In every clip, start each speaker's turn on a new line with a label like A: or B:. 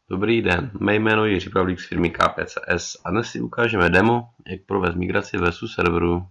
A: Dobrý den, mé jméno je Jiří Pavlík z firmy KPCS a dnes si ukážeme demo, jak provést migraci VSUS serveru.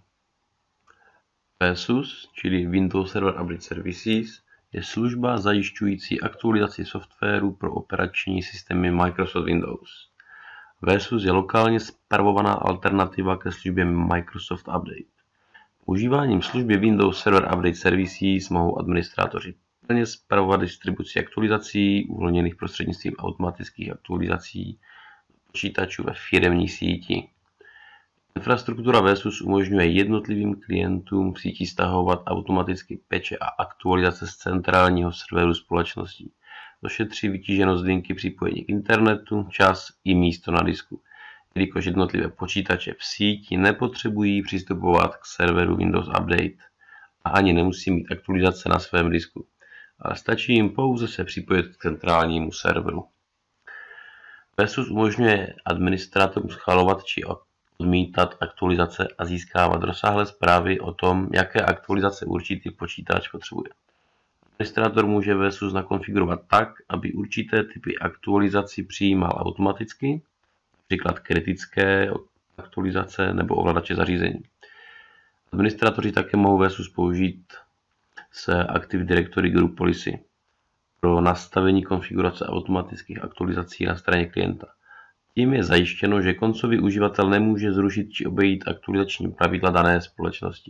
A: VSUS, čili Windows Server Update Services, je služba zajišťující aktualizaci softwaru pro operační systémy Microsoft Windows. VSUS je lokálně spravovaná alternativa ke službě Microsoft Update. Používáním služby Windows Server Update Services mohou administrátoři plně spravovat distribuci aktualizací uvolněných prostřednictvím automatických aktualizací počítačů ve firemní síti. Infrastruktura VSUS umožňuje jednotlivým klientům v síti stahovat automaticky patche a aktualizace z centrálního serveru společnosti. To šetří vytíženost linky připojení k internetu, čas i místo na disku, jelikož jednotlivé počítače v síti nepotřebují přistupovat k serveru Windows Update a ani nemusí mít aktualizace na svém disku, ale stačí jim pouze se připojit k centrálnímu serveru. VSUS umožňuje administrátorům schvalovat či odmítat aktualizace a získávat rozsáhlé zprávy o tom, jaké aktualizace určitý počítač potřebuje. Administrátor může VSUS nakonfigurovat tak, aby určité typy aktualizací přijímal automaticky, například kritické aktualizace nebo ovladače zařízení. Administrátoři také mohou VSUS použít se Active Directory Group Policy pro nastavení konfigurace automatických aktualizací na straně klienta. Tím je zajištěno, že koncový uživatel nemůže zrušit či obejít aktualizační pravidla dané společnosti.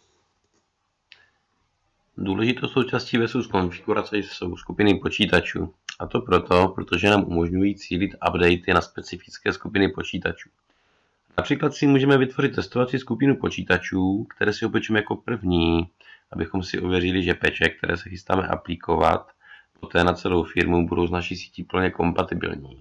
A: Důležitou součástí VSUS konfigurace jsou skupiny počítačů, a to proto, protože nám umožňují cílit updaty na specifické skupiny počítačů. Například si můžeme vytvořit testovací skupinu počítačů, které si opečeme jako první, abychom si ověřili, že patche, které se chystáme aplikovat, poté na celou firmu budou s naší sítí plně kompatibilní.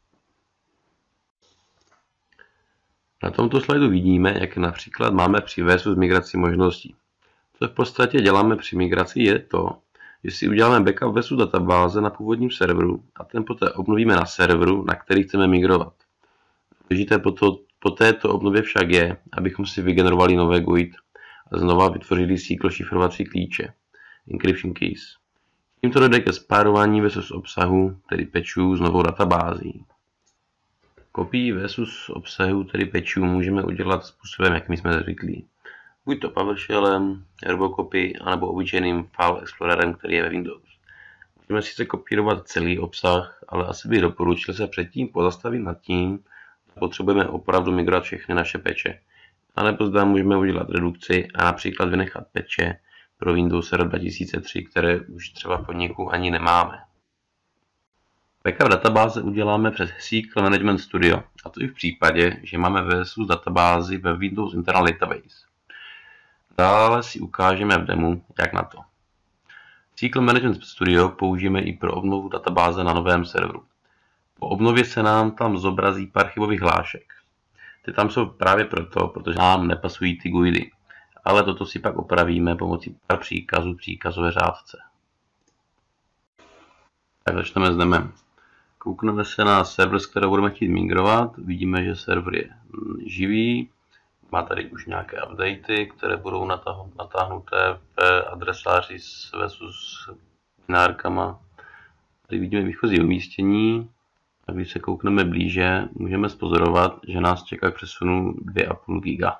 A: Na tomto slajdu vidíme, jak například máme při VSUS migraci možností. Co v podstatě děláme při migraci je to, že si uděláme backup VSUS databáze na původním serveru a ten poté obnovíme na serveru, na který chceme migrovat. Důležité po této obnově však je, abychom si vygenerovali nové GUID a znova vytvořili SQL šifrovací klíče, encryption keys. Tímto dojde ke spárování VSUS obsahu, tedy patchů, s novou databází. Kopii VSUS obsahu, tedy patchů, můžeme udělat způsobem, jakým jsme zvyklí. Buď to PowerShellem, Robocopy, anebo obyčejným file explorerem, který je ve Windows. Můžeme sice kopírovat celý obsah, ale asi bych doporučil se předtím pozastavit nad tím, že potřebujeme opravdu migrovat všechny naše patche. A nebo zda můžeme udělat redukci a například vynechat patche pro Windows Server 2003, které už třeba v podniku ani nemáme. Backup databáze uděláme přes SQL Management Studio, a to i v případě, že máme VSUS databázi ve Windows Internal Database. Dále si ukážeme v demu, jak na to. SQL Management Studio použijeme i pro obnovu databáze na novém serveru. Po obnově se nám tam zobrazí pár chybových hlášek. Ty tam jsou právě proto, protože nám nepasují ty GUIDy. Ale toto si pak opravíme pomocí pár příkazů v příkazové řádce. Tak začneme s demem. Koukneme se na server, z kterého budeme chtít migrovat. Vidíme, že server je živý. Má tady už nějaké updaty, které budou natáhnuté v adresáři s VSUS binárkama. Tady vidíme výchozí umístění. A když se koukneme blíže, můžeme spozorovat, že nás čeká k přesunu 2,5 GB.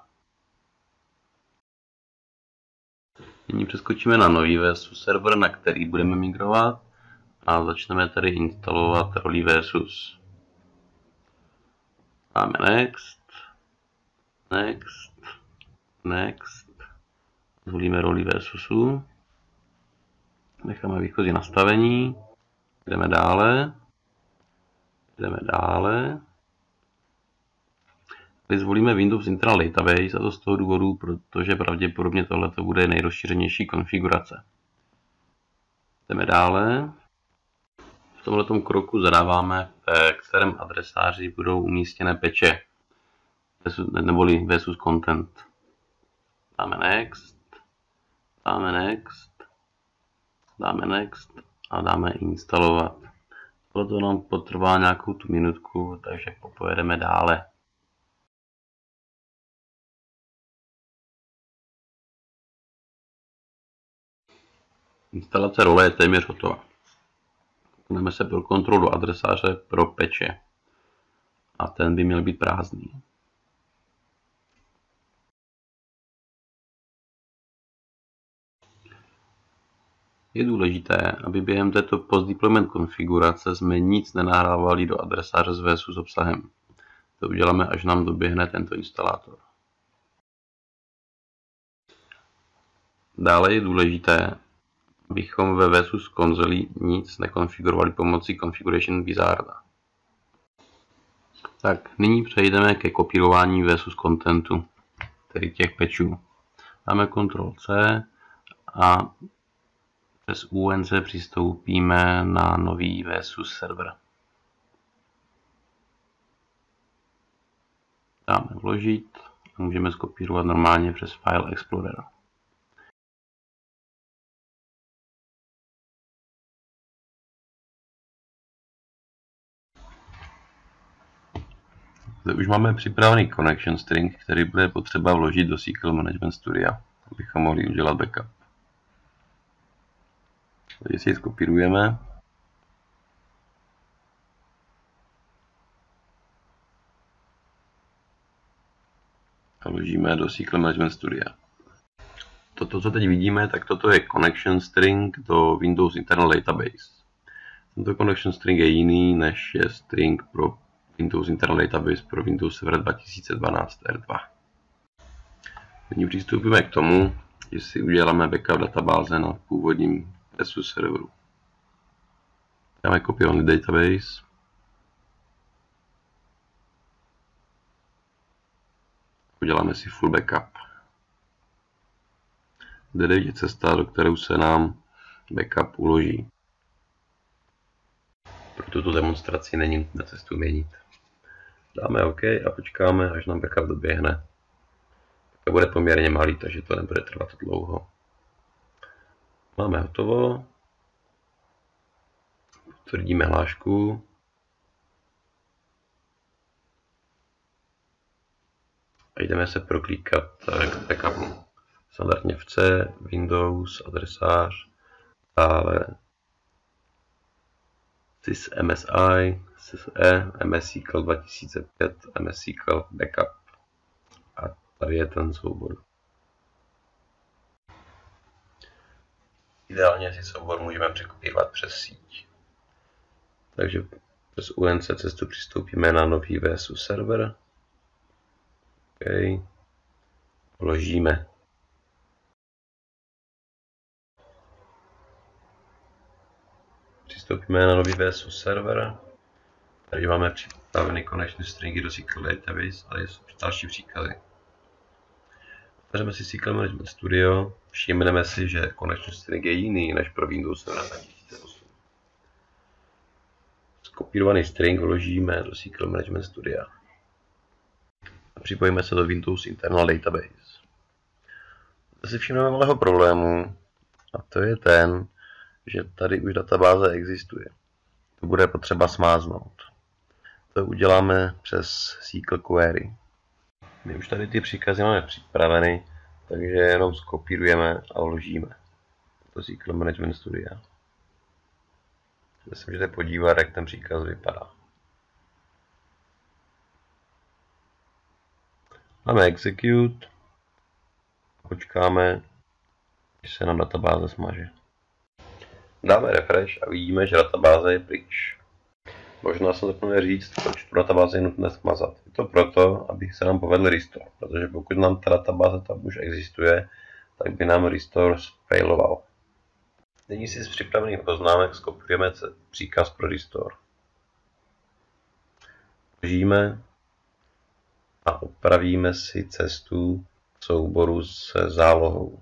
A: Nyní přeskočíme na nový VSUS server, na který budeme migrovat a začneme tady instalovat roli VSUS. Dáme Next, Next, Next, zvolíme roli VSUSu, necháme výchozí nastavení, jdeme dále. Tady zvolíme Windows Internal Database, a to z toho důvodu, protože pravděpodobně tohleto bude nejrozšířenější konfigurace. Jdeme dále. V tomto kroku zadáváme, v kterém adresáři budou umístěné patche, neboli VSUS content. Dáme Next, dáme Next, dáme Next a dáme instalovat. Tohle nám potrvá nějakou tu minutku, takže pojedeme dále. Instalace role je téměř hotová. Mrkneme se pro kontrolu adresáře pro peče. A ten by měl být prázdný. Je důležité, aby během této post-deployment konfigurace jsme nic nenahrávali do adresáře z VSU s obsahem. To uděláme, až nám doběhne tento instalátor. Dále je důležité, abychom ve VSU z konzolí nic nekonfigurovali pomocí Configuration Wizarda. Tak, nyní přejdeme ke kopírování VSU z contentu, tedy těch patchů. Dáme Ctrl+C a přes UNC přistoupíme na nový VSU server. Dáme vložit a můžeme skopírovat normálně přes File Explorer. Zde už máme připravený connection string, který bude potřeba vložit do SQL Management Studia, abychom mohli udělat backup. Takže si ji skopírujeme. A vložíme do SQL Management Studia. Toto, co teď vidíme, tak toto je connection string do Windows Internal Database. Tento connection string je jiný, než je string pro Windows Internal Database pro Windows Server 2012 R2. Nyní přistoupíme k tomu, že si uděláme backup databáze na původním VSU serveru. Dáme copy on the database. Uděláme si full backup. Zde je cesta, do kterou se nám backup uloží. Pro tuto demonstraci není nutné cestu měnit. Dáme OK a počkáme, až nám backup doběhne. To bude poměrně malý, takže to nebude trvat dlouho. Máme hotovo. Potvrdíme hlášku. A jdeme se proklíkat k backupu. Standardně v C, Windows, adresář, dále sys MSI, SysE, MSSQL 2005, MSSQL Backup. A tady je ten soubor. Ideálně si soubor můžeme překopírovat přes síť. Takže přes UNC cestu přistoupíme na nový VSU server. OK. Vložíme. Přistoupíme na nový VSU server. Tady máme připravený connection stringy do SQL Database, ale jsou další příkazy. Otevřeme si SQL Management Studio, všimneme si, že connection string je jiný než pro Windows Server 2008. Skopírovaný string vložíme do SQL Management Studia. A připojíme se do Windows Internal Database. Zde si všimneme malého problému, a to je ten, že tady už databáze existuje. To bude potřeba smáznout. To uděláme přes SQL Query. My už tady ty příkazy máme připraveny, takže jenom skopírujeme a vložíme do SQL Management Studia. Zde se můžete podívat, jak ten příkaz vypadá. Máme execute, počkáme, když se nám databáze smaže. Dáme refresh a vidíme, že databáze je pryč. Možná jsem zapomněl říct, proč tu databázi je nutné smazat. Je to proto, aby se nám povedl restore, protože pokud nám ta databáze tam už existuje, tak by nám restore failoval. Nyní si z připravených poznámek skopírujeme příkaz pro restore. Vložíme a opravíme si cestu v souboru se zálohou.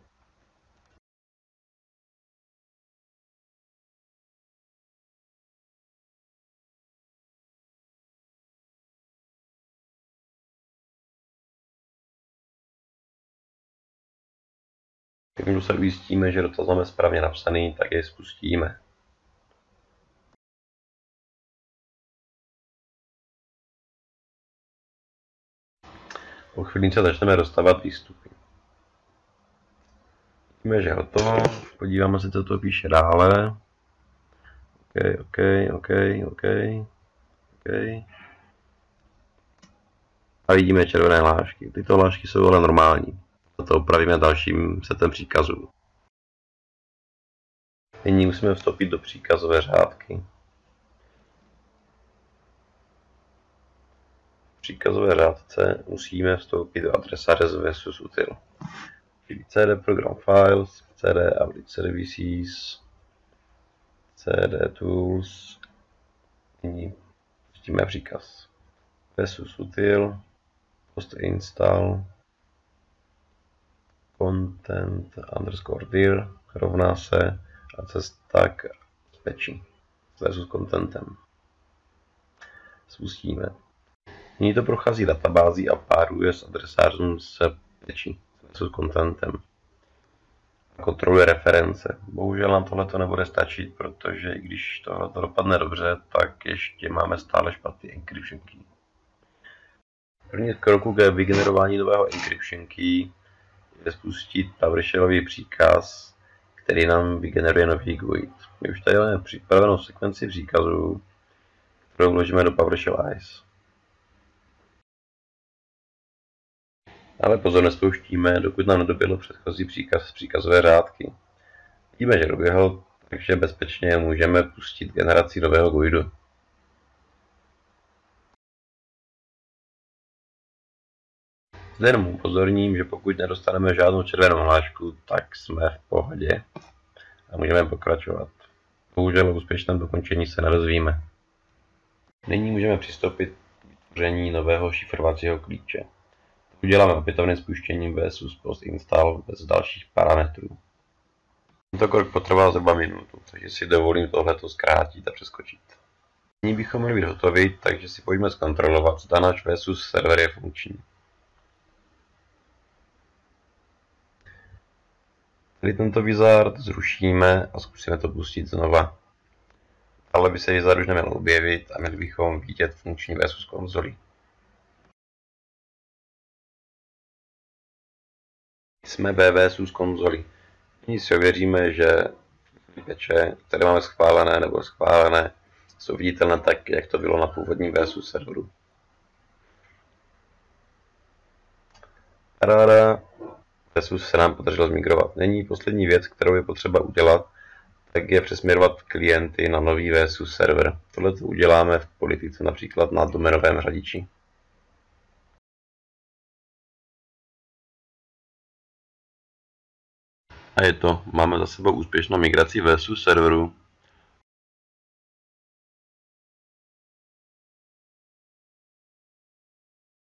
A: Když se ujistíme, že dotaz máme správně napsaný, tak jej spustíme. Po chvíli začneme dostávat výstupy. Vidíme, že je hotovo. Podíváme se, co to píše dále. OK. A vidíme červené hlášky. Tyto hlášky jsou ale normální. To upravíme dalším setem příkazů. Nyní musíme vstoupit do příkazové řádky. V příkazové řádce musíme vstoupit do adresáře z VSUS util. Čili cd program files, cd update services, cd tools. Nyní pustíme příkaz VSUS util, post install content underscore dir rovná se a cesta k peči s VSUS contentem. Spustíme. Nyní to prochází databází a páruje s adresářem s peči s contentem. Kontroluje reference. Bohužel nám tohle nebude stačit, protože i když tohle dopadne dobře, tak ještě máme stále špatný encryption key. První kroku k vygenerování nového encryption key je spustit PowerShellový příkaz, který nám vygeneruje nový GUID. My už tady máme připravenou sekvenci příkazů, kterou vložíme do PowerShell ICE. Ale pozor, nespouštíme, dokud nám nedoběhl předchozí příkaz z příkazové řádky. Vidíme, že doběhl, takže bezpečně můžeme pustit generaci nového GUIDu. Zde jenom upozorním, že pokud nedostaneme žádnou červenou hlášku, tak jsme v pohodě a můžeme pokračovat. Bohužel o úspěšném dokončení se nedozvíme. Nyní můžeme přistoupit k vytvoření nového šifrovacího klíče. To uděláme opětovným spuštěním VSUS post install bez dalších parametrů. Tento krok potrvá zhruba minutu, takže si dovolím tohleto zkrátit a přeskočit. Nyní bychom měli být hotovi, takže si pojďme zkontrolovat, zda náš VSUS server je funkční. Tady tento wizard zrušíme a zkusíme to pustit znova. Ale by se wizard už neměl objevit a měli bychom vidět funkční VSUS konzoli. Jsme ve VSUS konzoli. Nyní si ověříme, že peče, které máme schválené nebo schválené, jsou viditelné tak, jak to bylo na původním VSUS serveru. Ráda, VSUS se nám podařilo zmigrovat. Není poslední věc, kterou je potřeba udělat, tak je přesměrovat klienty na nový VSUS server. Tohle to uděláme v politice, například na doménovém řadiči. A je to, máme za sebou úspěšnou migraci VSUS serveru.